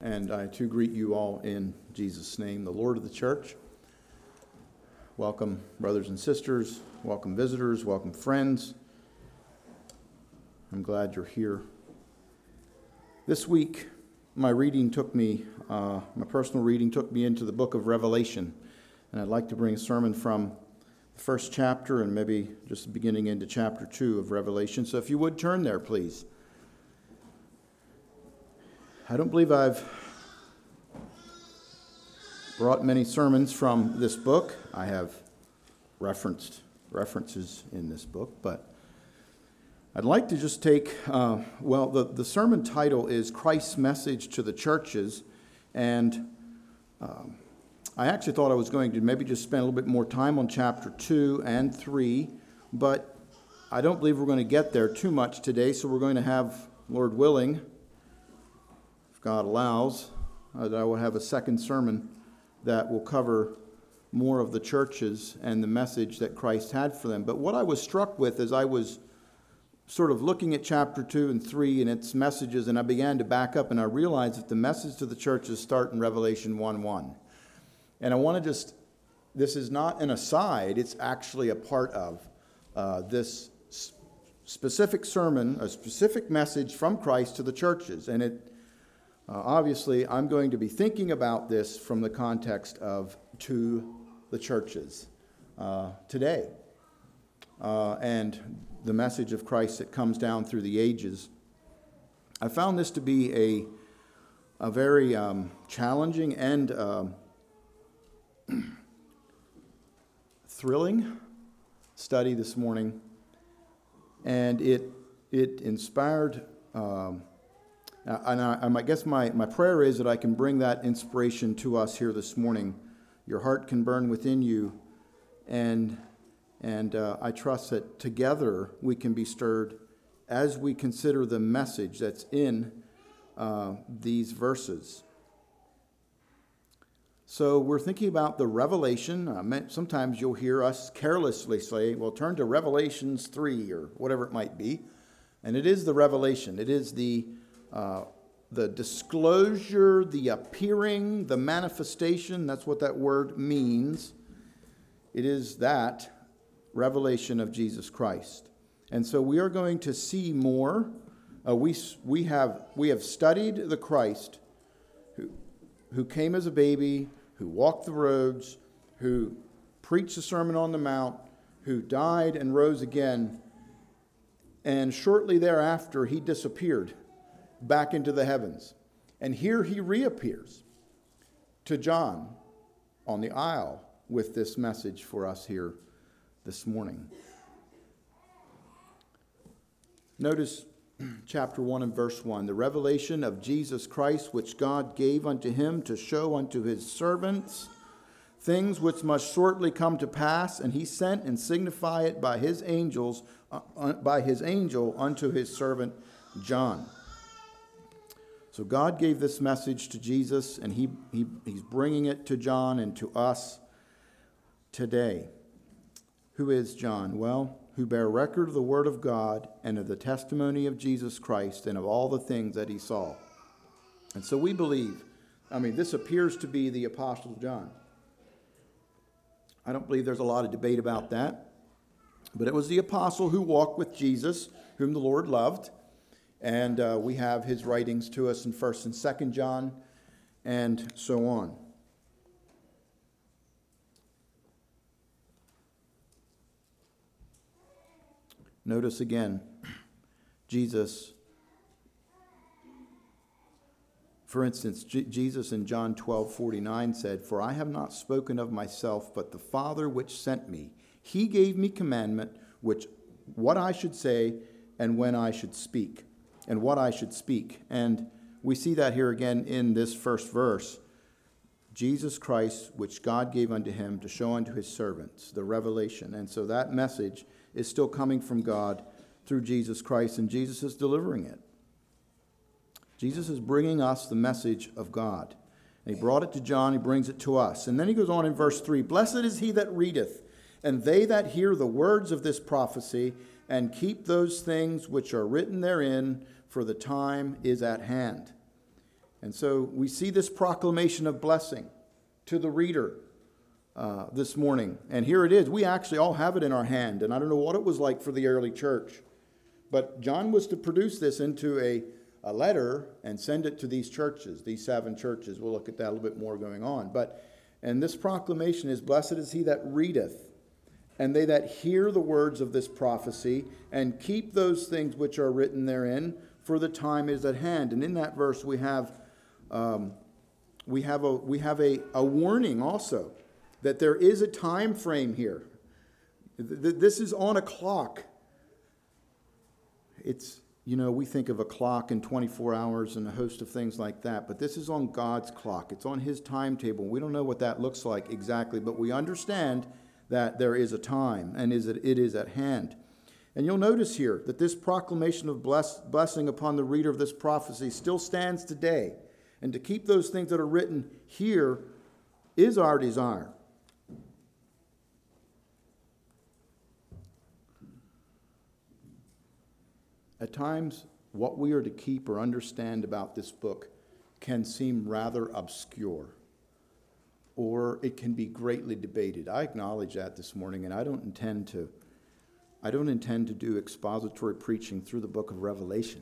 and I too greet you all in Jesus' name, the Lord of the church. Welcome, brothers and sisters. Welcome, visitors. Welcome, friends. I'm glad you're here. This week, my personal reading took me into the book of Revelation, and I'd like to bring a sermon from the first chapter and maybe just beginning into chapter 2 of Revelation. So if you would turn there, please. I don't believe I've brought many sermons from this book. I have references in this book, but I'd like to just take, the sermon title is Christ's Message to the Churches, and I actually thought I was going to maybe just spend a little bit more time on chapter 2 and 3, but I don't believe we're going to get there too much today, so we're going to have, Lord willing, if God allows, that I will have a second sermon that will cover more of the churches and the message that Christ had for them. But what I was struck with as I was sort of looking at chapter 2 and 3 and its messages, and I began to back up, and I realized that the message to the churches start in Revelation 1:1. And I want to this is not an aside, it's actually a part of this specific sermon, a specific message from Christ to the churches. And obviously, I'm going to be thinking about this from the context of to the churches today. And the message of Christ that comes down through the ages. I found this to be a very challenging and thrilling study this morning. And it inspired... I guess my prayer is that I can bring that inspiration to us here this morning. Your heart can burn within you, and I trust that together we can be stirred as we consider the message that's in these verses. So we're thinking about the Revelation. Sometimes you'll hear us carelessly say, well, turn to Revelations 3 or whatever it might be. And it is the revelation. It is the disclosure, the appearing, the manifestation. That's what that word means. It is that revelation of Jesus Christ. And so we are going to see more. We have studied the Christ who came as a baby, who walked the roads, who preached the Sermon on the Mount, who died and rose again. And shortly thereafter, he disappeared back into the heavens. And here he reappears to John on the isle with this message for us here this morning. Notice chapter 1 and verse 1. The revelation of Jesus Christ, which God gave unto him to show unto his servants things which must shortly come to pass, and he sent and signified it by his angel unto his servant John. So God gave this message to Jesus, and he's bringing it to John and to us today. Who is John? Well, who bear record of the word of God and of the testimony of Jesus Christ and of all the things that he saw. And so we believe, this appears to be the Apostle John. I don't believe there's a lot of debate about that, but it was the apostle who walked with Jesus, whom the Lord loved. And we have his writings to us in 1st and 2nd John, and so on. Notice again, Jesus, for instance, Jesus in John 12:49 said, "For I have not spoken of myself, but the Father which sent me. He gave me commandment, what I should say and when I should speak." And what I should speak. And we see that here again in this first verse. Jesus Christ, which God gave unto him to show unto his servants, the revelation. And so that message is still coming from God through Jesus Christ, and Jesus is delivering it. Jesus is bringing us the message of God. And he brought it to John, he brings it to us. And then he goes on in verse 3, "Blessed is he that readeth, and they that hear the words of this prophecy, and keep those things which are written therein, for the time is at hand." And so we see this proclamation of blessing to the reader this morning. And here it is. We actually all have it in our hand. And I don't know what it was like for the early church. But John was to produce this into a letter and send it to these churches, these 7 churches. We'll look at that a little bit more going on. And this proclamation is, blessed is he that readeth, and they that hear the words of this prophecy, and keep those things which are written therein, for the time is at hand. And in that verse we have a warning also that there is a time frame here. This is on a clock. It's, we think of a clock and 24 hours and a host of things like that, but this is on God's clock. It's on his timetable. We don't know what that looks like exactly, but we understand that there is a time and it is at hand. And you'll notice here that this proclamation of blessing upon the reader of this prophecy still stands today. And to keep those things that are written here is our desire. At times, what we are to keep or understand about this book can seem rather obscure, or it can be greatly debated. I acknowledge that this morning, and I don't intend to do expository preaching through the book of Revelation.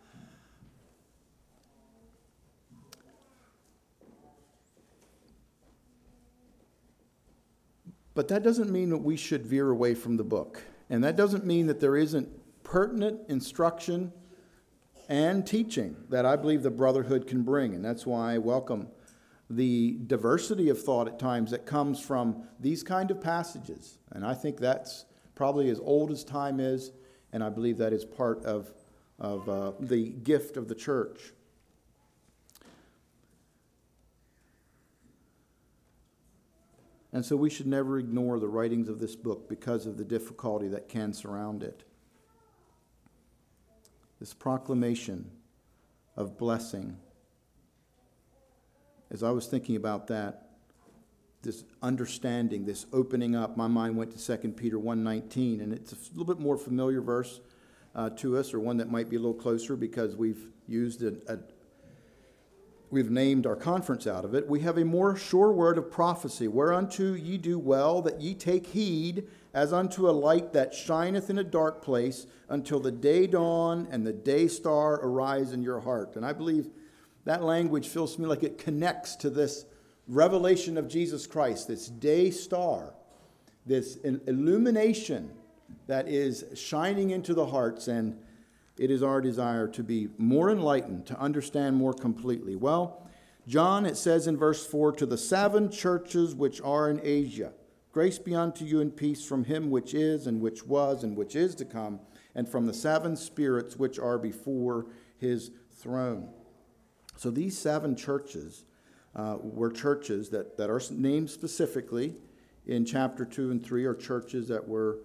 But that doesn't mean that we should veer away from the book. And that doesn't mean that there isn't pertinent instruction and teaching that I believe the Brotherhood can bring. And that's why I welcome the diversity of thought at times that comes from these kind of passages. And I think that's probably as old as time is, and I believe that is part of the gift of the church. And so we should never ignore the writings of this book because of the difficulty that can surround it. This proclamation of blessing. As I was thinking about that, this understanding, this opening up, my mind went to 2 Peter 1:19, and it's a little bit more familiar verse to us, or one that might be a little closer because we've used we've named our conference out of it. We have a more sure word of prophecy, whereunto ye do well that ye take heed, as unto a light that shineth in a dark place, until the day dawn and the day star arise in your heart. And I believe that language feels to me like it connects to this revelation of Jesus Christ, this day star, this illumination that is shining into the hearts, and it is our desire to be more enlightened, to understand more completely. Well, John, it says in verse 4, to the 7 churches which are in Asia, grace be unto you and peace from him which is, and which was, and which is to come, and from the 7 spirits which are before his throne. So these 7 churches were churches that are named specifically in chapter 2 and 3, are churches that were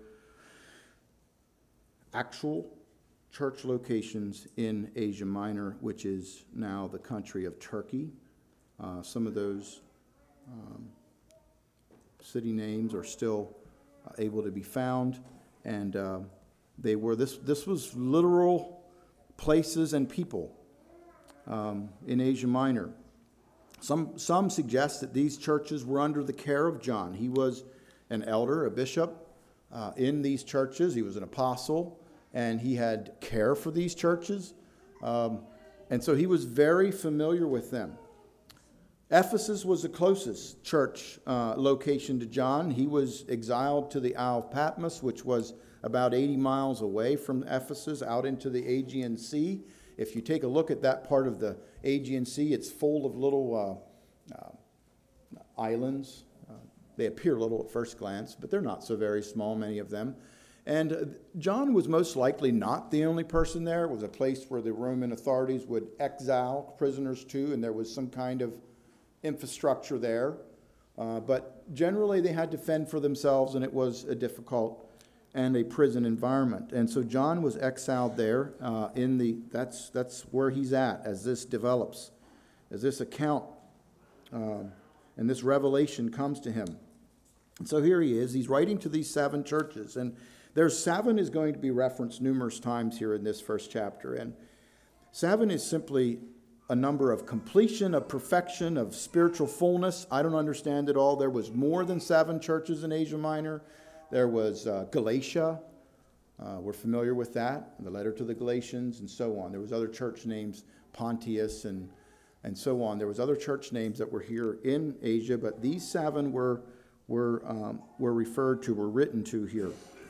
actual church locations in Asia Minor, which is now the country of Turkey. Some of those city names are still able to be found, and they were this was literal places and people in Asia Minor. Some suggest that these churches were under the care of John. He was an elder, a bishop in these churches. He was an apostle, and he had care for these churches. And so he was very familiar with them. Ephesus was the closest church location to John. He was exiled to the Isle of Patmos, which was about 80 miles away from Ephesus, out into the Aegean Sea. If you take a look at that part of the Aegean Sea, it's full of little islands. They appear little at first glance, but they're not so very small, many of them. And John was most likely not the only person there. It was a place where the Roman authorities would exile prisoners to, and there was some kind of infrastructure there. But generally they had to fend for themselves, and it was a difficult and a prison environment. And so John was exiled there. That's where he's at as this develops, as this account and this revelation comes to him. And so here he is. He's writing to these 7 churches, and there's 7 is going to be referenced numerous times here in this first chapter. And 7 is simply a number of completion, of perfection, of spiritual fullness. I don't understand it all. There was more than 7 churches in Asia Minor. There was Galatia. We're familiar with that, the letter to the Galatians and so on. There was other church names, Pontius and so on. There was other church names that were here in Asia, but these 7 were referred to, were written to here.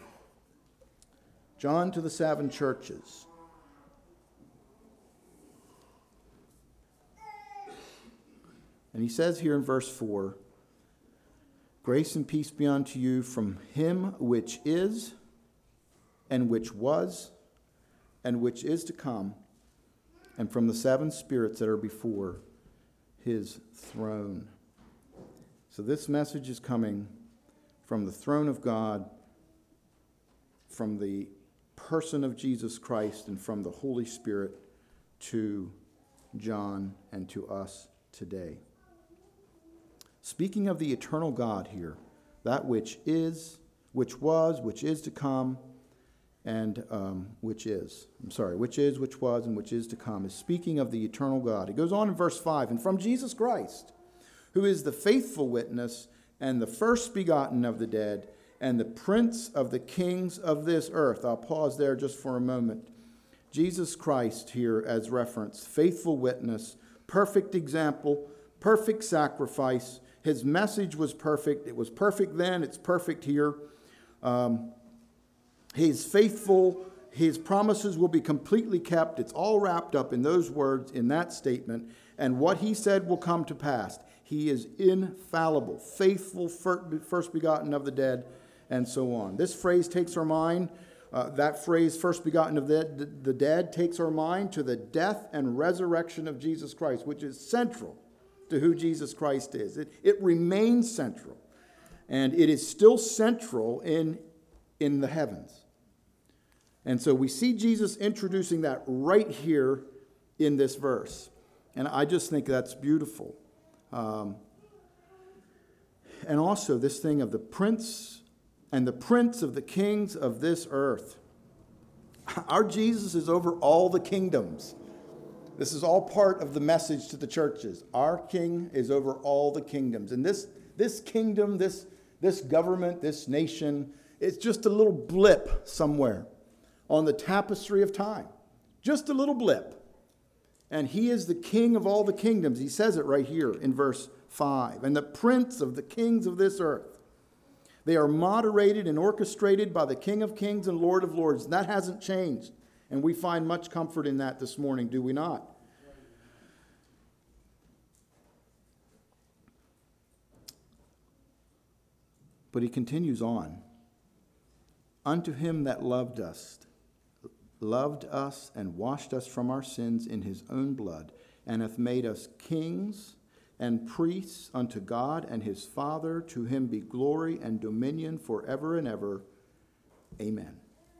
John to the 7 churches. And he says here in verse 4, grace and peace be unto you from him which is, and which was, and which is to come, and from the 7 spirits that are before his throne. So this message is coming from the throne of God, from the person of Jesus Christ, and from the Holy Spirit to John and to us today. Speaking of the eternal God here, that which is, which was, which is to come, and which is, which was, and which is to come, is speaking of the eternal God. It goes on in verse 5, and from Jesus Christ, who is the faithful witness and the first begotten of the dead, and the prince of the kings of this earth. I'll pause there just for a moment. Jesus Christ here as reference, faithful witness, perfect example, perfect sacrifice. His message was perfect. It was perfect then. It's perfect here. He's faithful. His promises will be completely kept. It's all wrapped up in those words, in that statement. And what he said will come to pass. He is infallible, faithful, first begotten of the dead, and so on. This phrase takes our mind, that phrase, first begotten of the dead, takes our mind to the death and resurrection of Jesus Christ, which is central to who Jesus Christ is. It remains central, and it is still central in the heavens. And so we see Jesus introducing that right here in this verse. And I just think that's beautiful. And also this thing of the prince and the prince of the kings of this earth. Our Jesus is over all the kingdoms. This is all part of the message to the churches. Our King is over all the kingdoms. And this kingdom, this government, this nation, it's just a little blip somewhere on the tapestry of time. Just a little blip. And he is the king of all the kingdoms. He says it right here in verse 5. And the prince of the kings of this earth. They are moderated and orchestrated by the King of kings and Lord of lords. And that hasn't changed. And we find much comfort in that this morning, do we not? But he continues on. Unto him that loved us and washed us from our sins in his own blood, and hath made us kings and priests unto God and his Father. To him be glory and dominion forever and ever. Amen.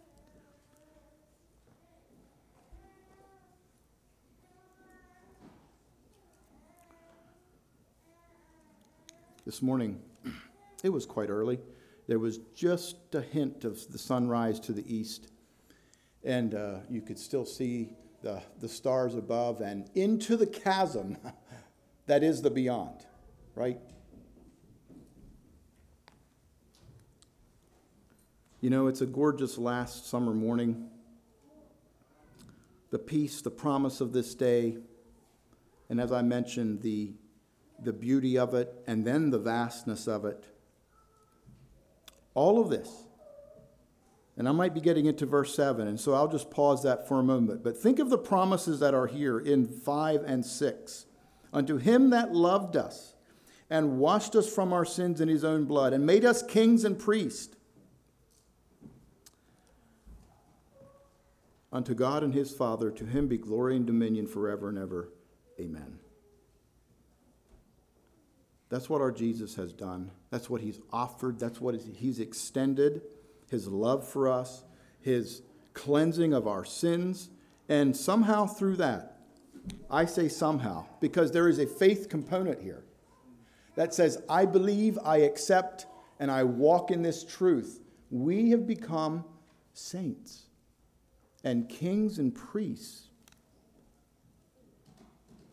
This morning, it was quite early. There was just a hint of the sunrise to the east. And you could still see the stars above and into the chasm that is the beyond, right? You know, it's a gorgeous last summer morning. The peace, the promise of this day, and as I mentioned, the beauty of it, and then the vastness of it. All of this. And I might be getting into verse 7, and so I'll just pause that for a moment. But think of the promises that are here in 5 and 6. Unto him that loved us and washed us from our sins in his own blood and made us kings and priests. Unto God and his Father, to him be glory and dominion forever and ever. Amen. That's what our Jesus has done. That's what he's offered. That's what he's extended. His love for us, his cleansing of our sins, and somehow through that, I say somehow, because there is a faith component here that says, I believe, I accept, and I walk in this truth. We have become saints and kings and priests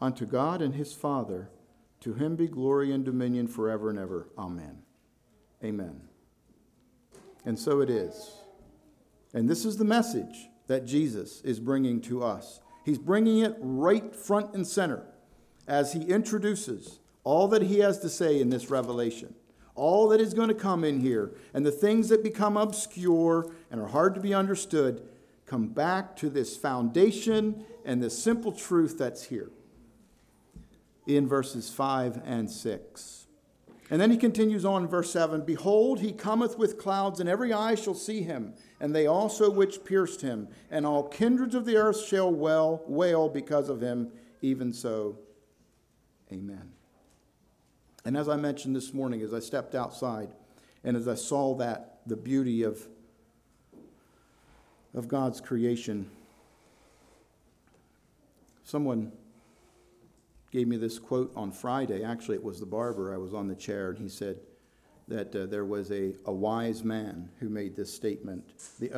unto God and his Father, to him be glory and dominion forever and ever. Amen. Amen. And so it is. And this is the message that Jesus is bringing to us. He's bringing it right front and center as he introduces all that he has to say in this revelation, all that is going to come in here, and the things that become obscure and are hard to be understood come back to this foundation and the simple truth that's here in verses 5 and 6. And then he continues on in verse 7, Behold, he cometh with clouds, and every eye shall see him, and they also which pierced him, and all kindreds of the earth shall wail because of him, even so. Amen. And as I mentioned this morning, as I stepped outside, and as I saw the beauty of God's creation, someone gave me this quote on Friday. Actually, it was the barber. I was on the chair, and he said that there was a wise man who made this statement.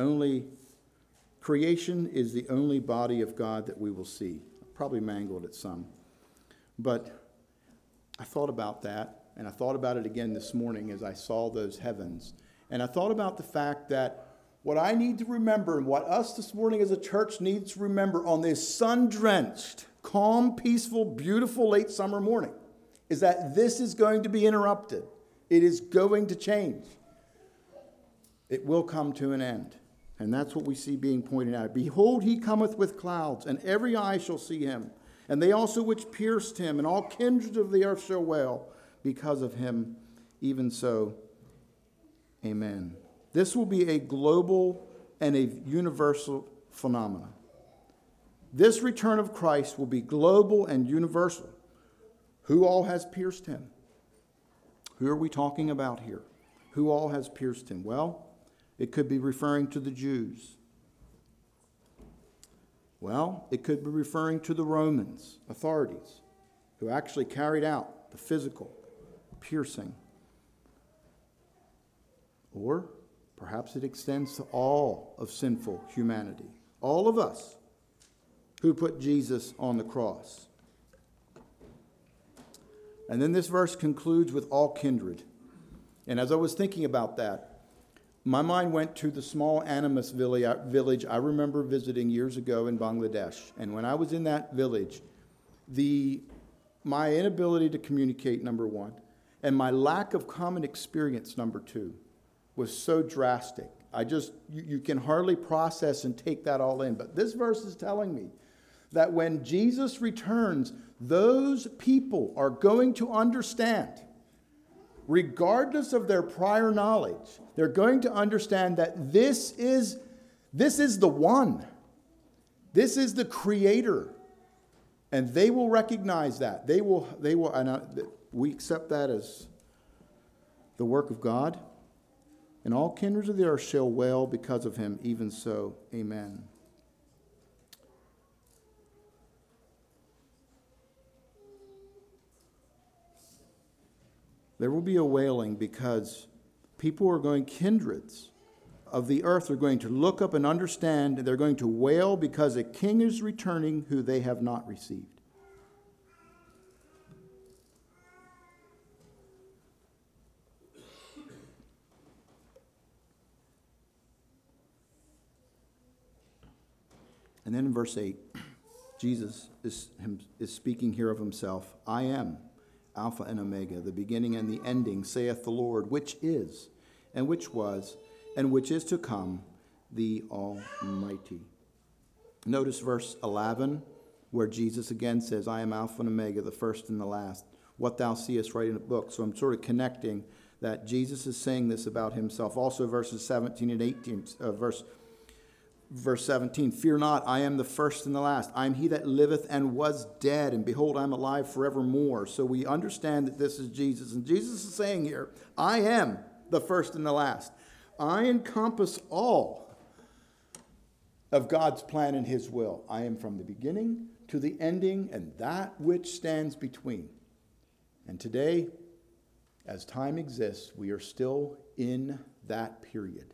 Creation is the only body of God that we will see. Probably mangled it some. But I thought about that, and I thought about it again this morning as I saw those heavens. And I thought about the fact that what I need to remember, and what us this morning as a church needs to remember on this sun-drenched, calm, peaceful, beautiful late summer morning, is that this is going to be interrupted. It is going to change. It will come to an end. And that's what we see being pointed out. Behold, he cometh with clouds, and every eye shall see him. And they also which pierced him, and all kindreds of the earth shall wail because of him. Even so, amen. This will be a global and a universal phenomenon. This return of Christ will be global and universal. Who all has pierced him? Who are we talking about here? Who all has pierced him? Well, it could be referring to the Jews. Well, it could be referring to the Romans, authorities, who actually carried out the physical piercing. Or perhaps it extends to all of sinful humanity, all of us who put Jesus on the cross. And then this verse concludes with all kindred. And as I was thinking about that, my mind went to the small Animus village I remember visiting years ago in Bangladesh. And when I was in that village, my inability to communicate, number one, and my lack of common experience, number two, was so drastic. You can hardly process and take that all in. But this verse is telling me that when Jesus returns, those people are going to understand, regardless of their prior knowledge, they're going to understand that this is the one. This is the Creator. And they will recognize that. They will, and we accept that as the work of God. And all kindreds of the earth shall wail because of him. Even so, amen. There will be a wailing because kindreds of the earth are going to look up and understand, and they're going to wail because a king is returning who they have not received. And then in verse 8, Jesus is speaking here of himself. I am Alpha and Omega, the beginning and the ending, saith the Lord, which is, and which was, and which is to come, the Almighty. Notice verse 11, where Jesus again says, I am Alpha and Omega, the first and the last. What thou seest, write in a book. So I'm sort of connecting that Jesus is saying this about himself. Also verses 17 and 18, Verse 17, fear not, I am the first and the last. I am he that liveth and was dead, and behold, I am alive forevermore. So we understand that this is Jesus. And Jesus is saying here, I am the first and the last. I encompass all of God's plan and his will. I am from the beginning to the ending and that which stands between. And today, as time exists, we are still in that period.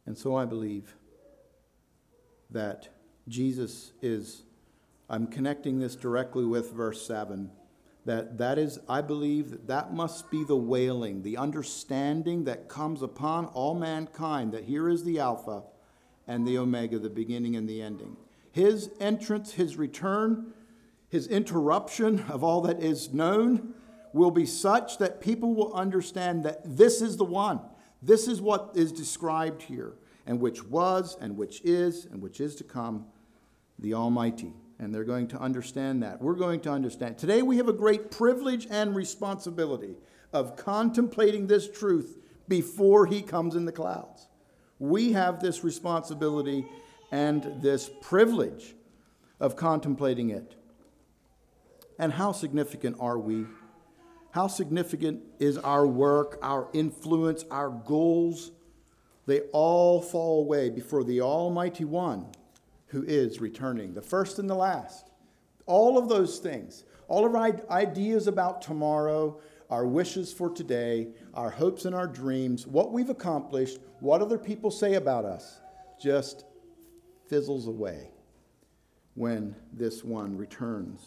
And so I believe that Jesus is, I'm connecting this directly with verse 7, that is, I believe that must be the wailing, the understanding that comes upon all mankind, that here is the Alpha and the Omega, the beginning and the ending. His entrance, his return, his interruption of all that is known will be such that people will understand that this is the one. This is what is described here, and which was, and which is to come, the Almighty. And they're going to understand that. We're going to understand. Today we have a great privilege and responsibility of contemplating this truth before he comes in the clouds. We have this responsibility and this privilege of contemplating it. And how significant are we? How significant is our work, our influence, our goals? They all fall away before the Almighty One who is returning, the first and the last. All of those things, all of our ideas about tomorrow, our wishes for today, our hopes and our dreams, what we've accomplished, what other people say about us, just fizzles away when this one returns.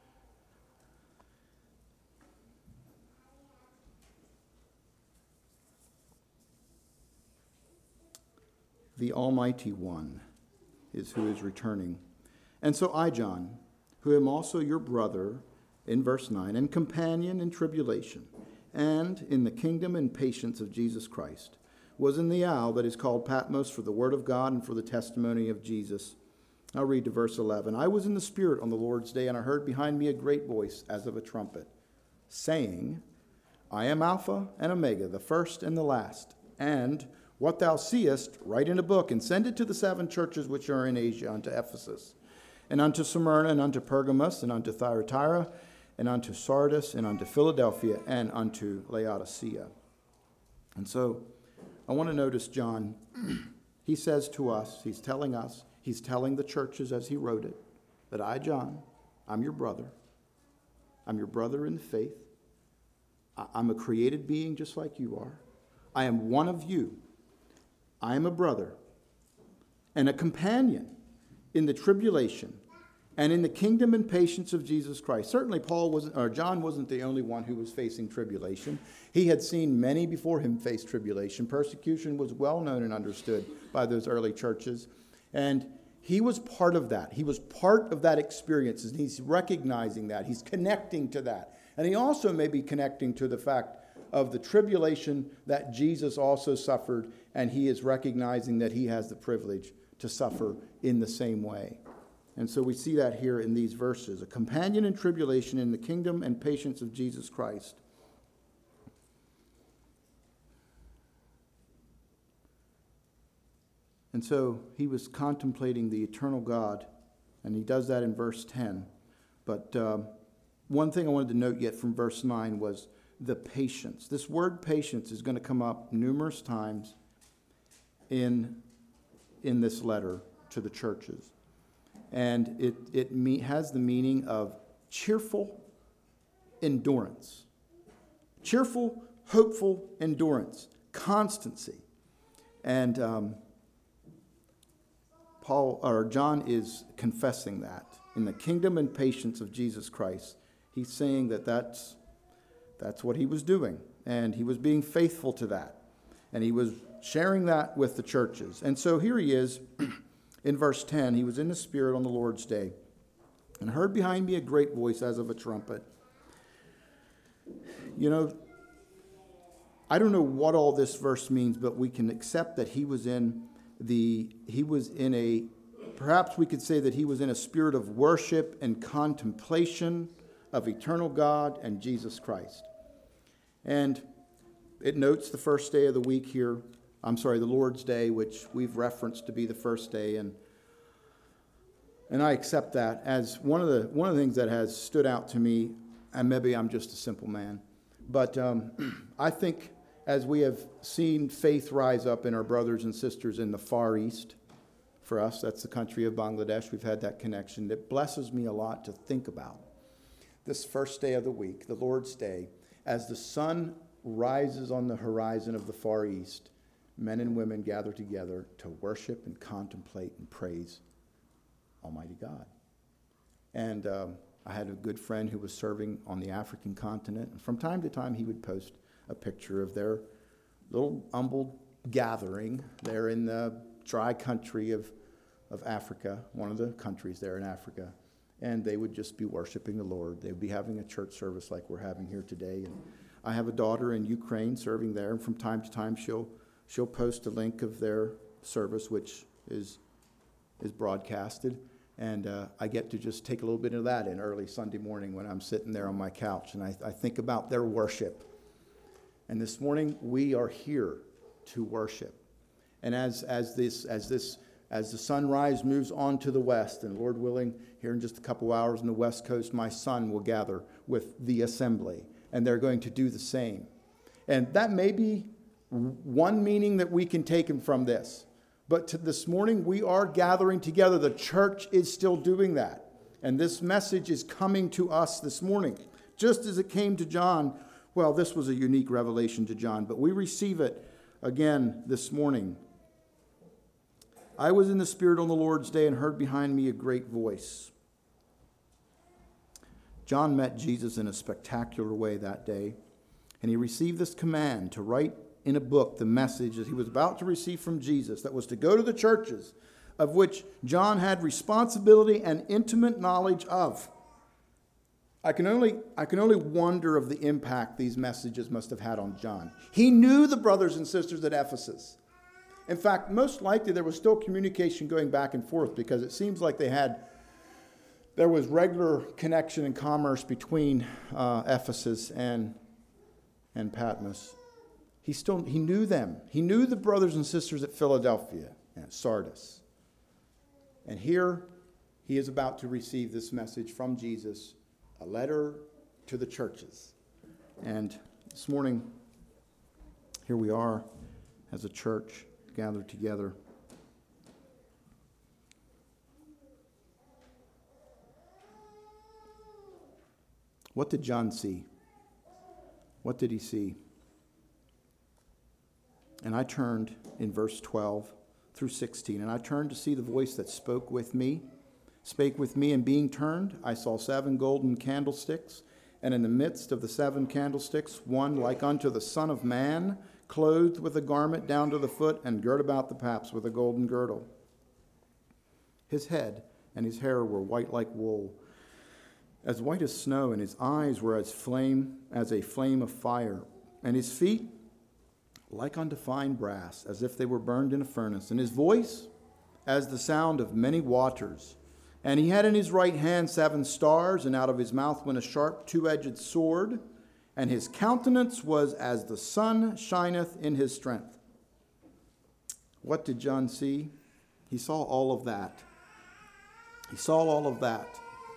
The Almighty One is who is returning. And so I, John, who am also your brother, in verse 9, and companion in tribulation, and in the kingdom and patience of Jesus Christ, was in the isle that is called Patmos for the word of God and for the testimony of Jesus. I'll read to verse 11. I was in the Spirit on the Lord's day, and I heard behind me a great voice as of a trumpet, saying, I am Alpha and Omega, the first and the last, and what thou seest, write in a book, and send it to the 7 churches which are in Asia, unto Ephesus, and unto Smyrna, and unto Pergamos, and unto Thyatira, and unto Sardis, and unto Philadelphia, and unto Laodicea. And so, I want to notice John, he says to us, he's telling the churches as he wrote it, that I, John, I'm your brother. I'm your brother in the faith. I'm a created being just like you are. I am one of you. I am a brother and a companion in the tribulation and in the kingdom and patience of Jesus Christ. Certainly John wasn't the only one who was facing tribulation. He had seen many before him face tribulation. Persecution was well known and understood by those early churches. And he was part of that. He was part of that experience. And he's recognizing that. He's connecting to that. And he also may be connecting to the fact of the tribulation that Jesus also suffered, and he is recognizing that he has the privilege to suffer in the same way. And so we see that here in these verses, a companion in tribulation in the kingdom and patience of Jesus Christ. And so he was contemplating the eternal God, and he does that in verse 10. But one thing I wanted to note yet from verse 9 was the patience. This word patience is going to come up numerous times in this letter to the churches. And it has the meaning of cheerful endurance. Cheerful, hopeful endurance. Constancy. And John is confessing that in the kingdom and patience of Jesus Christ. He's saying that's what he was doing, and he was being faithful to that, and he was sharing that with the churches. And so here he is in verse 10. He was in the Spirit on the Lord's day, and heard behind me a great voice as of a trumpet. You know, I don't know what all this verse means, but we can accept that perhaps we could say that he was in a spirit of worship and contemplation of eternal God and Jesus Christ. And it notes the first day of the week here. The Lord's Day, which we've referenced to be the first day. And I accept that as one of the things that has stood out to me, and maybe I'm just a simple man, but I think as we have seen faith rise up in our brothers and sisters in the Far East, for us, that's the country of Bangladesh, we've had that connection. It blesses me a lot to think about this first day of the week, the Lord's Day, as the sun rises on the horizon of the Far East, men and women gather together to worship and contemplate and praise Almighty God. And I had a good friend who was serving on the African continent, and from time to time he would post a picture of their little humble gathering there in the dry country of Africa, one of the countries there in Africa. And they would just be worshiping the Lord. They would be having a church service like we're having here today. And I have a daughter in Ukraine serving there, and from time to time she'll post a link of their service, which is broadcasted. And I get to just take a little bit of that in early Sunday morning when I'm sitting there on my couch, and I think about their worship. And this morning we are here to worship. And as the sunrise moves on to the west, and Lord willing, here in just a couple hours on the West Coast, my son will gather with the assembly, and they're going to do the same. And that may be one meaning that we can take from this. But this morning, we are gathering together. The church is still doing that. And this message is coming to us this morning. Just as it came to John, well, this was a unique revelation to John, but we receive it again this morning. I was in the Spirit on the Lord's day and heard behind me a great voice. John met Jesus in a spectacular way that day, and he received this command to write in a book the message that he was about to receive from Jesus that was to go to the churches of which John had responsibility and intimate knowledge of. I can only wonder of the impact these messages must have had on John. He knew the brothers and sisters at Ephesus. In fact, most likely there was still communication going back and forth because it seems like there was regular connection and commerce between Ephesus and Patmos. He knew them. He knew the brothers and sisters at Philadelphia and at Sardis. And here he is about to receive this message from Jesus, a letter to the churches. And this morning, here we are as a church gathered together. What did John see? What did he see? And I turned in verse 12 through 16, and I turned to see the voice that spake with me, and being turned, I saw 7 golden candlesticks, and in the midst of the 7 candlesticks, one like unto the Son of Man, clothed with a garment down to the foot, and girt about the paps with a golden girdle. His head and his hair were white like wool, as white as snow, and his eyes were as a flame of fire, and his feet like unto fine brass, as if they were burned in a furnace, and his voice as the sound of many waters. And he had in his right hand 7 stars, and out of his mouth went a sharp 2-edged sword, and his countenance was as the sun shineth in his strength. What did John see? He saw all of that. He saw all of that.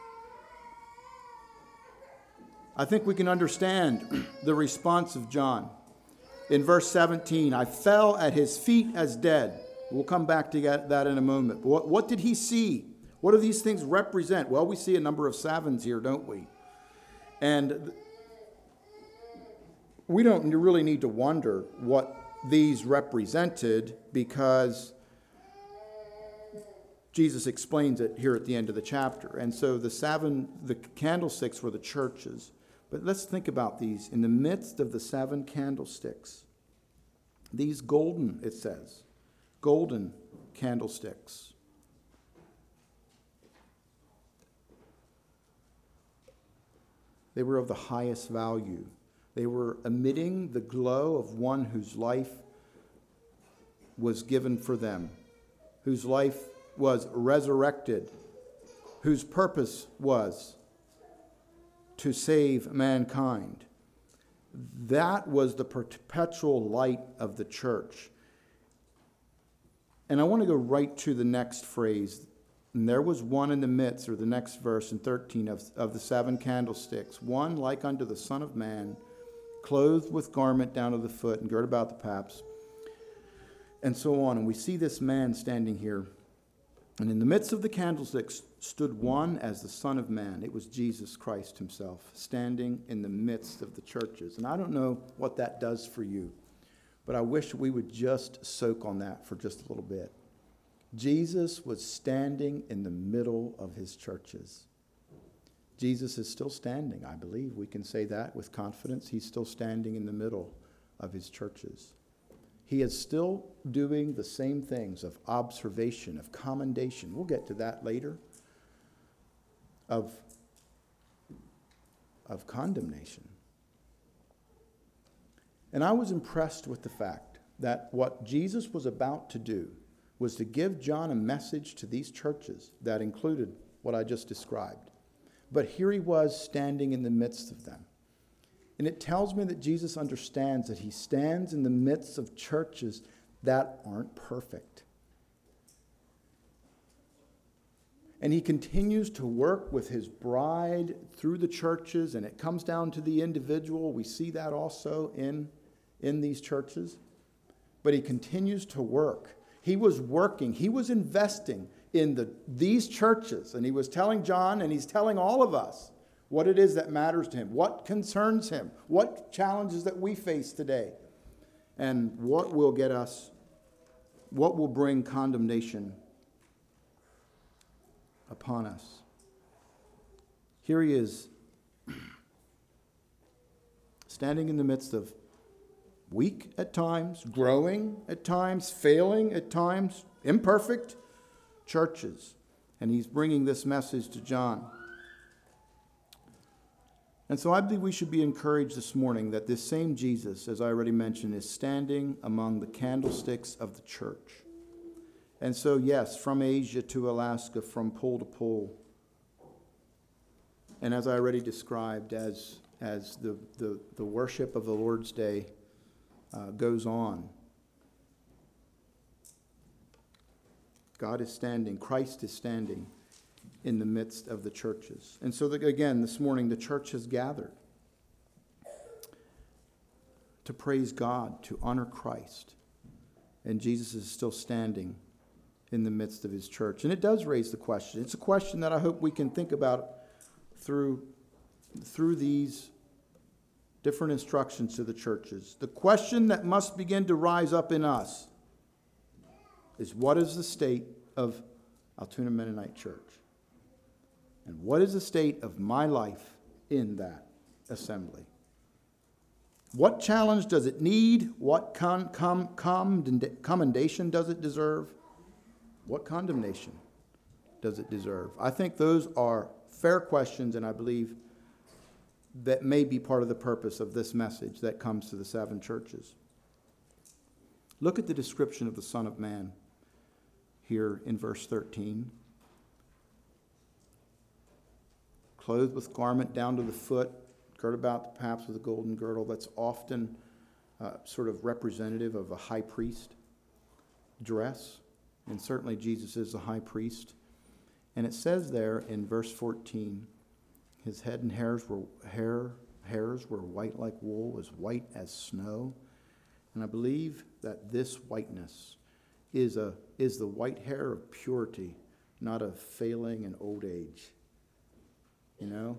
I think we can understand the response of John. In verse 17, I fell at his feet as dead. We'll come back to that in a moment. But what did he see? What do these things represent? Well, we see a number of 7s here, don't we? And we don't really need to wonder what these represented because Jesus explains it here at the end of the chapter. And so the candlesticks were the churches. But let's think about these. In the midst of the 7 candlesticks, these golden, it says, golden candlesticks. They were of the highest value. They were emitting the glow of one whose life was given for them, whose life was resurrected, whose purpose was to save mankind. That was the perpetual light of the church. And I want to go right to the next phrase. And there was one in the midst, or the next verse in 13 of the 7 candlesticks, one like unto the Son of Man, clothed with garment down to the foot and girt about the paps, and so on. And we see this man standing here. And in the midst of the candlesticks stood one as the Son of Man. It was Jesus Christ himself, standing in the midst of the churches. And I don't know what that does for you, But I wish we would just soak on that for just a little bit. Jesus was standing in the middle of his churches. Jesus is still standing, I believe. We can say that with confidence. He's still standing in the middle of his churches. He is still doing the same things of observation, of commendation. We'll get to that later. Of condemnation. And I was impressed with the fact that what Jesus was about to do was to give John a message to these churches that included what I just described. But here he was standing in the midst of them. And it tells me that Jesus understands that he stands in the midst of churches that aren't perfect. And he continues to work with his bride through the churches, and it comes down to the individual. We see that also in these churches. But he continues to work. He was working. He was investing in these churches. And he was telling John, and he's telling all of us what it is that matters to him, what concerns him, what challenges that we face today, and what will get us, what will bring condemnation upon us. Here he is, standing in the midst of weak at times, growing at times, failing at times, imperfect churches. And he's bringing this message to John. And so I believe we should be encouraged this morning that this same Jesus, as I already mentioned, is standing among the candlesticks of the church. And so, yes, from Asia to Alaska, from pole to pole. And as I already described, as the worship of the Lord's Day goes on, God is standing, Christ is standing in the midst of the churches. And so, again, this morning, the church has gathered to praise God, to honor Christ. And Jesus is still standing in the midst of his church. And it does raise the question. It's a question that I hope we can think about through these different instructions to the churches. The question that must begin to rise up in us is, what is the state of Altoona Mennonite Church? And what is the state of my life in that assembly? What challenge does it need? What commendation does it deserve? What condemnation does it deserve? I think those are fair questions, and I believe that may be part of the purpose of this message that comes to the 7 churches. Look at the description of the Son of Man here in verse 13. Clothed with garment down to the foot, girt about the paps with a golden girdle. That's often sort of representative of a high priest dress. And certainly Jesus is the high priest. And it says there in verse 14, his head and hairs were white like wool, as white as snow. And I believe that this whiteness is the white hair of purity, not of failing and old age. You know?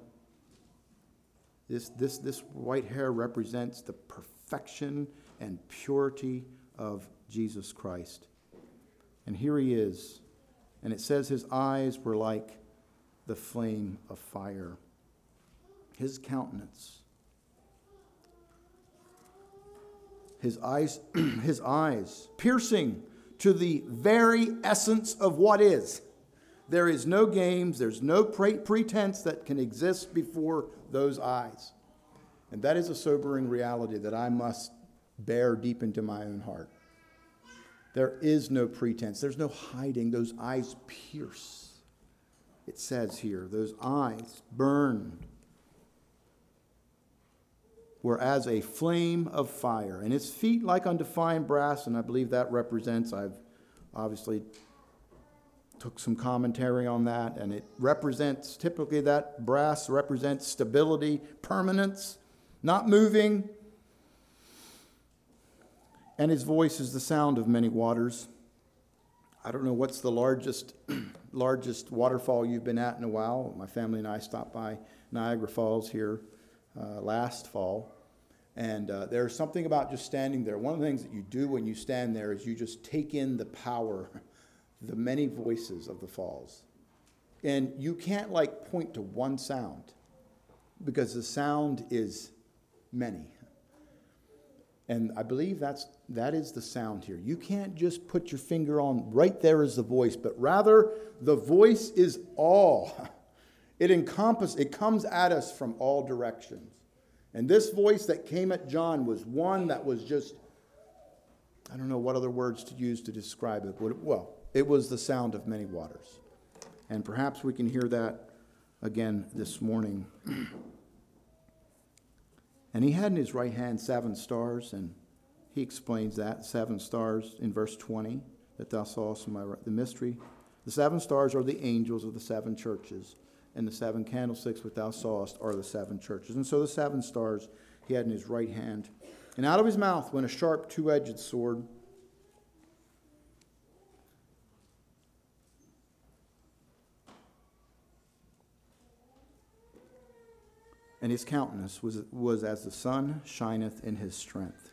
This white hair represents the perfection and purity of Jesus Christ. And here he is. And it says his eyes were like the flame of fire. His countenance. His eyes piercing to the very essence of what is. There is no games, there's no pretense that can exist before those eyes. And that is a sobering reality that I must bear deep into my own heart. There is no pretense. There's no hiding. Those eyes pierce. It says here, those eyes burn were as a flame of fire, and his feet like unto fine brass, and I believe that represents, I've obviously took some commentary on that, and it represents, typically that brass represents stability, permanence, not moving. And his voice is the sound of many waters. I don't know what's the largest waterfall you've been at in a while. My family and I stopped by Niagara Falls here last fall. And there's something about just standing there. One of the things that you do when you stand there is you just take in the power, the many voices of the falls. And you can't like point to one sound because the sound is many. And I believe that is the sound here. You can't just put your finger on right there is the voice, but rather the voice is all. It comes at us from all directions. And this voice that came at John was one that was just, I don't know what other words to use to describe it. Well, it was the sound of many waters. And perhaps we can hear that again this morning. And he had in his right hand 7 stars, and he explains that, 7 stars in verse 20, that thou sawest in my right, the mystery. The 7 stars are the angels of the 7 churches, and the 7 candlesticks which thou sawest are the 7 churches. And so the 7 stars he had in his right hand. And out of his mouth went a sharp 2-edged sword, and his countenance was as the sun shineth in his strength.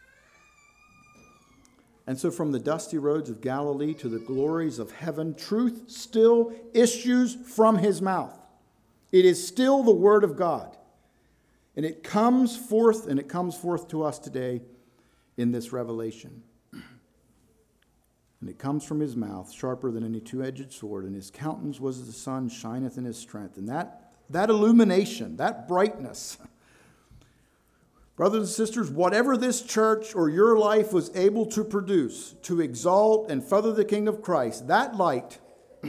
And so from the dusty roads of Galilee to the glories of heaven, truth still issues from his mouth. It is still the word of God. And it comes forth to us today in this revelation. And it comes from his mouth, sharper than any 2-edged sword, and his countenance was as the sun shineth in his strength. And that illumination, that brightness. Brothers and sisters, whatever this church or your life was able to produce to exalt and further the kingdom of Christ, that light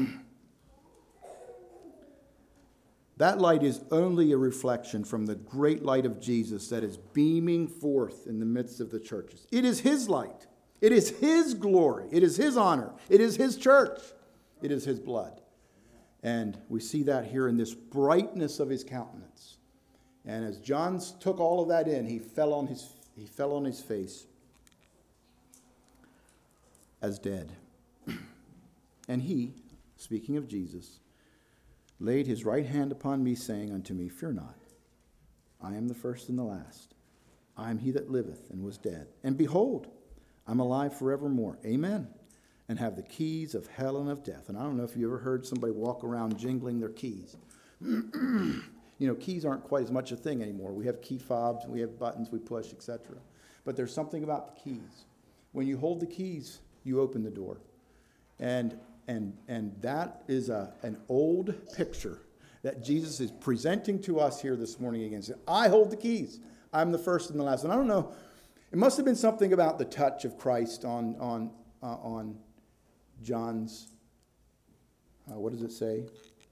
is only a reflection from the great light of Jesus that is beaming forth in the midst of the churches. It is his light. It is his glory. It is his honor. It is his church. It is his blood. And we see that here in this brightness of his countenance. And as John took all of that in, he fell on his face as dead. And he, speaking of Jesus, laid his right hand upon me, saying unto me, Fear not, I am the first and the last. I am he that liveth and was dead. And behold, I'm alive forevermore. Amen. And have the keys of hell and of death. And I don't know if you ever heard somebody walk around jingling their keys. Keys aren't quite as much a thing anymore. We have key fobs, we have buttons we push, etc. But there's something about the keys. When you hold the keys, you open the door. And that is an old picture that Jesus is presenting to us here this morning again. So, I hold the keys. I'm the first and the last. And I don't know, it must have been something about the touch of Christ on John's, what does it say?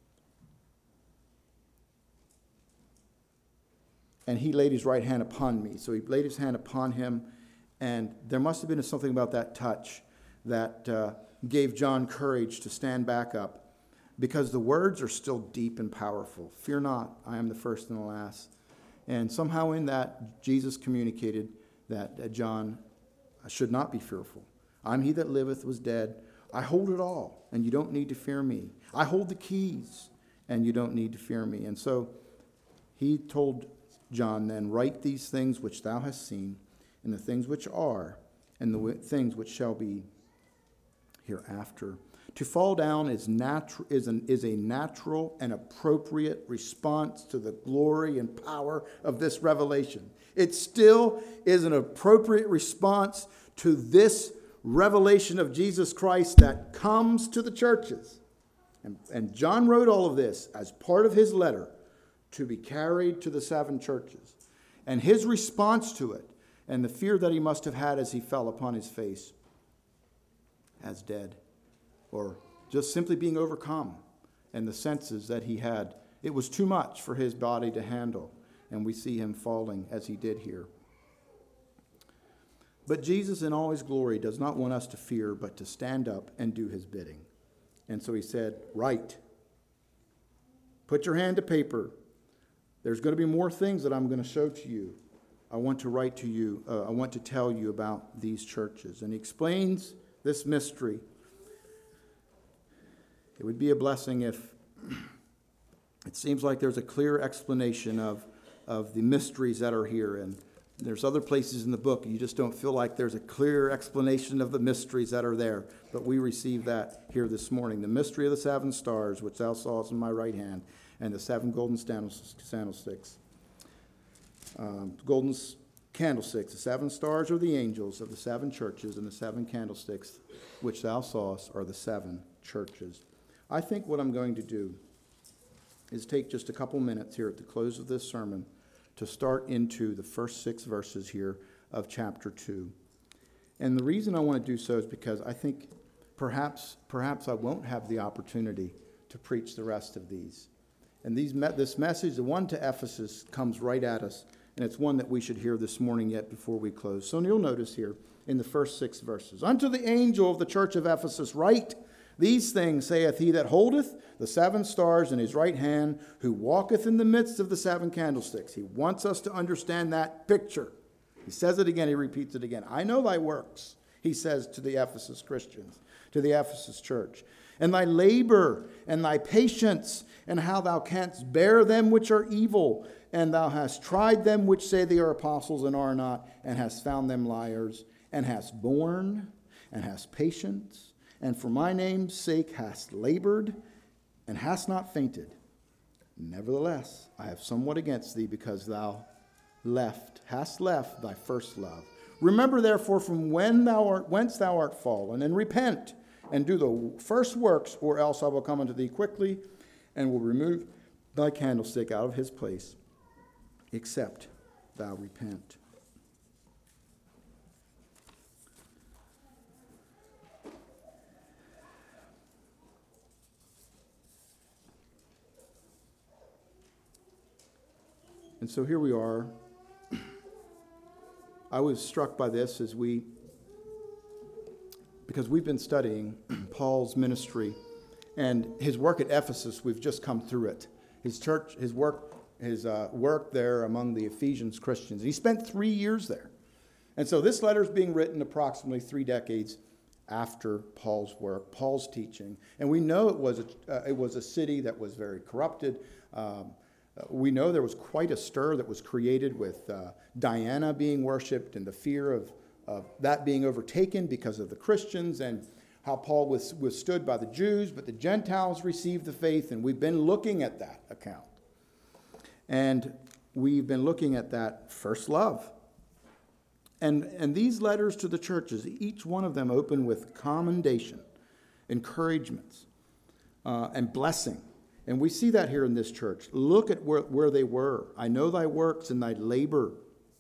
And he laid his right hand upon me. So he laid his hand upon him, and there must have been something about that touch that gave John courage to stand back up, because the words are still deep and powerful. Fear not, I am the first and the last. And somehow in that, Jesus communicated that John should not be fearful. I'm he that liveth, was dead. I hold it all, and you don't need to fear me. I hold the keys, and you don't need to fear me. And so he told John then, Write these things which thou hast seen, and the things which are, and the things which shall be hereafter. To fall down is a natural and appropriate response to the glory and power of this revelation. It still is an appropriate response to this revelation of Jesus Christ that comes to the churches. And John wrote all of this as part of his letter to be carried to the 7 churches. And his response to it, and the fear that he must have had as he fell upon his face as dead, or just simply being overcome, and the senses that he had, it was too much for his body to handle. And we see him falling as he did here. But Jesus in all his glory does not want us to fear, but to stand up and do his bidding. And so he said, Write. Put your hand to paper. There's going to be more things that I'm going to show to you. I want to write to you. I want to tell you about these churches. And he explains this mystery. It would be a blessing if it seems like there's a clear explanation of the mysteries that are here. There's other places in the book you just don't feel like there's a clear explanation of the mysteries that are there. But we receive that here this morning. The mystery of the 7 stars, which thou sawest in my right hand, and the 7 golden candlesticks. Golden candlesticks, the 7 stars are the angels of the 7 churches, and the 7 candlesticks, which thou sawest, are the 7 churches. I think what I'm going to do is take just a couple minutes here at the close of this sermon to start into the first 6 verses here of chapter 2. And the reason I want to do so is because I think perhaps I won't have the opportunity to preach the rest of these. And this message, the one to Ephesus, comes right at us, and it's one that we should hear this morning yet before we close. So you'll notice here in the first 6 verses, unto the angel of the church of Ephesus write, these things saith he that holdeth the 7 stars in his right hand, who walketh in the midst of the 7 candlesticks. He wants us to understand that picture. He says it again, he repeats it again. I know thy works, he says to the Ephesus Christians, to the Ephesus church, and thy labor and thy patience, and how thou canst bear them which are evil, and thou hast tried them which say they are apostles and are not, and hast found them liars, and hast borne, and hast patience, and for my name's sake hast labored, and hast not fainted. Nevertheless, I have somewhat against thee, because thou hast left thy first love. Remember therefore from whence thou art fallen, and repent, and do the first works, or else I will come unto thee quickly, and will remove thy candlestick out of his place, except thou repent. And so here we are. I was struck by this because we've been studying Paul's ministry and his work at Ephesus. We've just come through it. His church, his work there among the Ephesians Christians. He spent 3 years there. And so this letter is being written approximately 3 decades after Paul's work, Paul's teaching. And we know it was a city that was very corrupted. We know there was quite a stir that was created with Diana being worshipped and the fear of that being overtaken because of the Christians, and how Paul was withstood by the Jews, but the Gentiles received the faith, and we've been looking at that account. And we've been looking at that first love. And these letters to the churches, each one of them open with commendation, encouragements, and blessing. And we see that here in this church. Look at where they were. I know thy works and thy labor.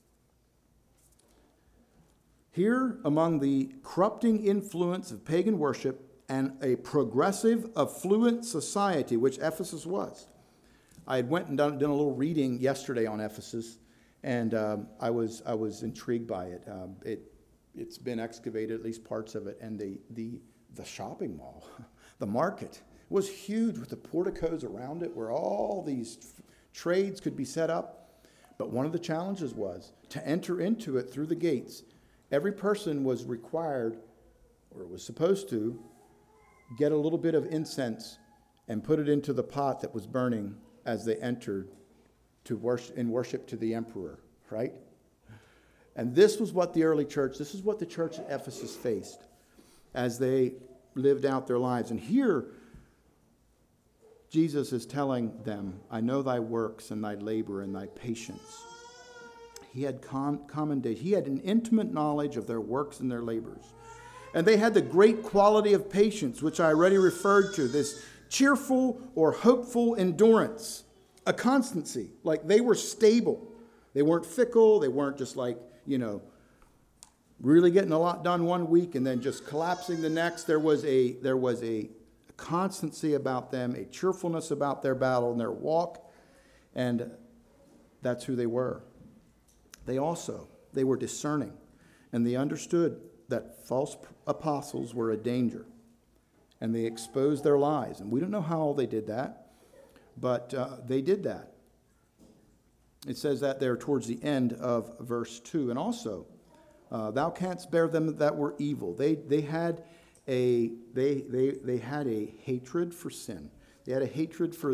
Here, among the corrupting influence of pagan worship and a progressive, affluent society, which Ephesus was. I had went and done a little reading yesterday on Ephesus, and I was intrigued by it. It's been excavated, at least parts of it, and the shopping mall, the market, was huge with the porticos around it where all these trades could be set up. But one of the challenges was to enter into it through the gates. Every person was required, or was supposed to, get a little bit of incense and put it into the pot that was burning as they entered to worship to the emperor, right? And this was what the early church, this is what the church at Ephesus faced as they lived out their lives. And here, Jesus is telling them, I know thy works and thy labor and thy patience. He had commendation. He had an intimate knowledge of their works and their labors. And they had the great quality of patience, which I already referred to, this cheerful or hopeful endurance, a constancy. Like they were stable. They weren't fickle. They weren't just like, really getting a lot done one week and then just collapsing the next. There was a constancy about them, a cheerfulness about their battle and their walk, and that's who they were. They were discerning, and they understood that false apostles were a danger, and they exposed their lies. And we don't know how they did that, but they did that. It says that there towards the end of verse 2. And also, thou canst bear them that were evil. They had a hatred for sin. They had a hatred for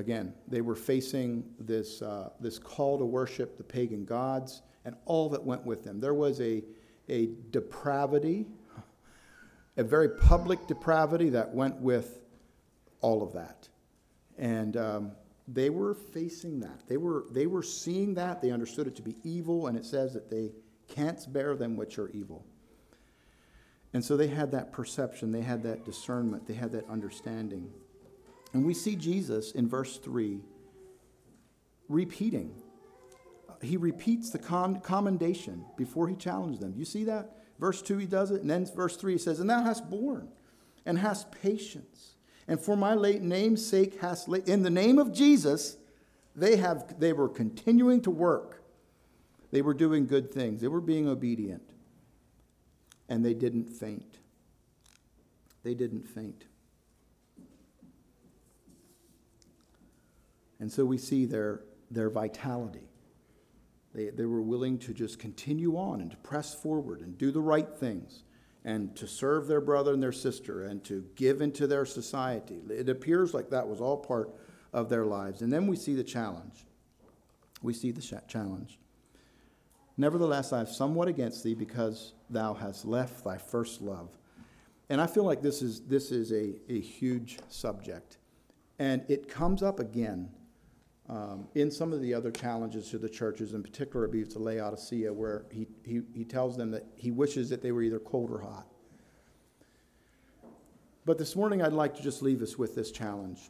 again, they were facing this call to worship the pagan gods and all that went with them. There was a depravity, a very public depravity that went with all of that. And they were facing that. They were seeing that. They understood it to be evil, and it says that they can't bear them which are evil. And so they had that perception, they had that discernment, they had that understanding. And we see Jesus in verse 3 repeating. He repeats the commendation before he challenged them. You see that? Verse 2 he does it, and then verse 3 he says, "And thou hast borne, and hast patience, and for my name's sake hast in the name of Jesus, they were continuing to work. They were doing good things. They were being obedient. And they didn't faint. They didn't faint." And so we see their vitality. They were willing to just continue on and to press forward and do the right things and to serve their brother and their sister and to give into their society. It appears like that was all part of their lives. And then we see the challenge. We see the challenge. "Nevertheless, I have somewhat against thee, because thou hast left thy first love." And I feel like this is a huge subject. And it comes up again in some of the other challenges to the churches, in particular, I believe to Laodicea, where he tells them that he wishes that they were either cold or hot. But this morning, I'd like to just leave us with this challenge.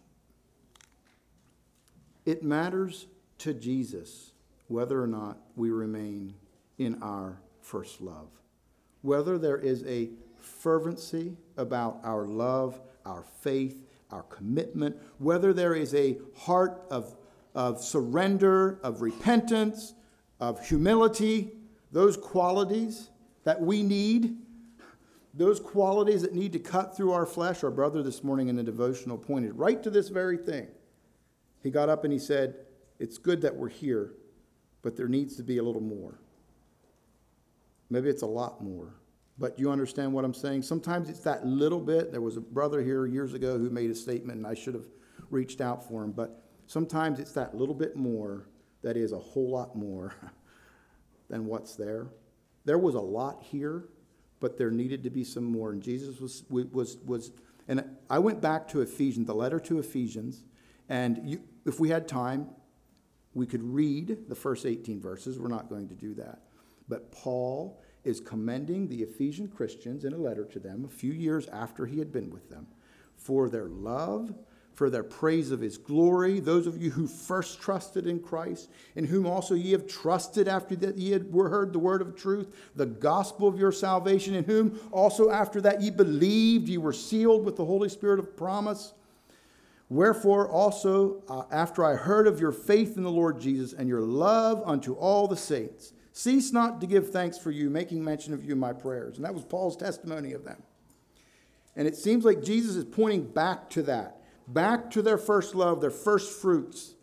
It matters to Jesus whether or not we remain in our first love. Whether there is a fervency about our love, our faith, our commitment, whether there is a heart of surrender, of repentance, of humility, those qualities that we need, those qualities that need to cut through our flesh. Our brother this morning in the devotional pointed right to this very thing. He got up and he said, "It's good that we're here, but there needs to be a little more." Maybe it's a lot more. But you understand what I'm saying? Sometimes it's that little bit. There was a brother here years ago who made a statement, and I should have reached out for him. But sometimes it's that little bit more that is a whole lot more than what's there. There was a lot here, but there needed to be some more. And Jesus was and I went back to Ephesians, the letter to Ephesians, and if we had time, we could read the first 18 verses. We're not going to do that. But Paul is commending the Ephesian Christians in a letter to them a few years after he had been with them for their love, for their praise of his glory, those of you who first trusted in Christ, in whom also ye have trusted after that ye had heard the word of truth, the gospel of your salvation, in whom also after that ye believed, ye were sealed with the Holy Spirit of promise. Wherefore also, after I heard of your faith in the Lord Jesus and your love unto all the saints, cease not to give thanks for you, making mention of you in my prayers. And that was Paul's testimony of them. And it seems like Jesus is pointing back to that, back to their first love, their first fruits.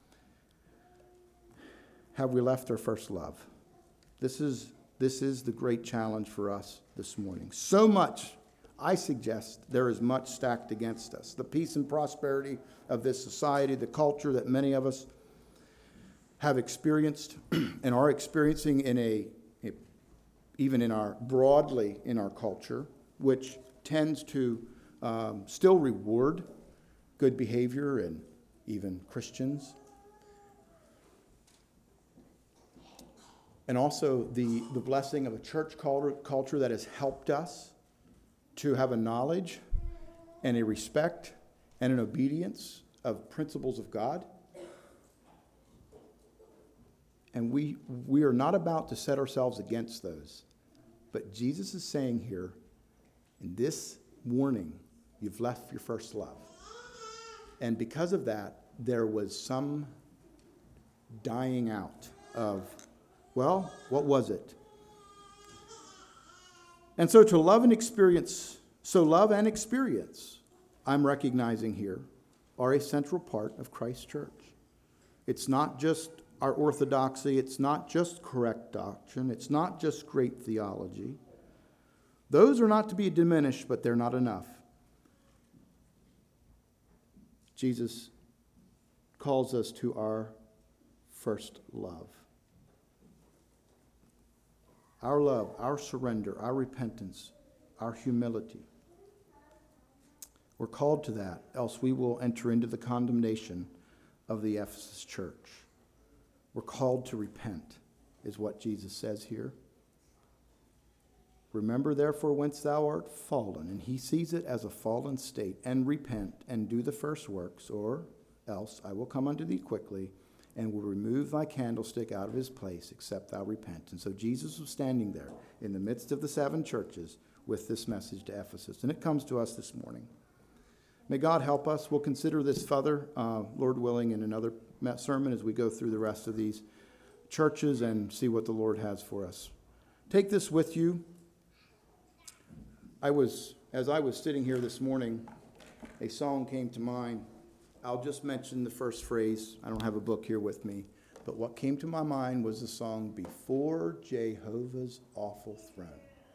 Have we left our first love? This is the great challenge for us this morning. So much, I suggest, there is much stacked against us. The peace and prosperity of this society, the culture that many of us have experienced and are experiencing even in our broadly in our culture, which tends to still reward good behavior and even Christians. And also the blessing of a church culture that has helped us to have a knowledge and a respect and an obedience of principles of God. And we are not about to set ourselves against those. But Jesus is saying here, in this warning, you've left your first love. And because of that, there was some dying out of, well, what was it? And so to love and experience, I'm recognizing here, are a central part of Christ's church. It's not just our orthodoxy, it's not just correct doctrine, it's not just great theology. Those are not to be diminished, but they're not enough. Jesus calls us to our first love. Our love, our surrender, our repentance, our humility. We're called to that, else we will enter into the condemnation of the Ephesus church. We're called to repent, is what Jesus says here. Remember, therefore, whence thou art fallen, and he sees it as a fallen state, and repent, and do the first works, or else I will come unto thee quickly, and will remove thy candlestick out of his place, except thou repent. And so Jesus was standing there in the midst of the 7 churches with this message to Ephesus, and it comes to us this morning. May God help us. We'll consider this further, Lord willing, in another sermon as we go through the rest of these churches and see what the Lord has for us. Take this with you. As I was sitting here this morning, a song came to mind. I'll just mention the first phrase. I don't have a book here with me. But what came to my mind was the song, Before Jehovah's Awful Throne.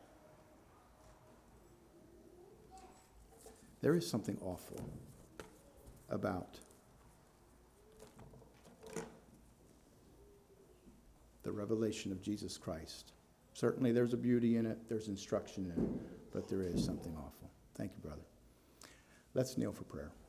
There is something awful about the revelation of Jesus Christ. Certainly there's a beauty in it, there's instruction in it, but there is something awful. Thank you, brother. Let's kneel for prayer.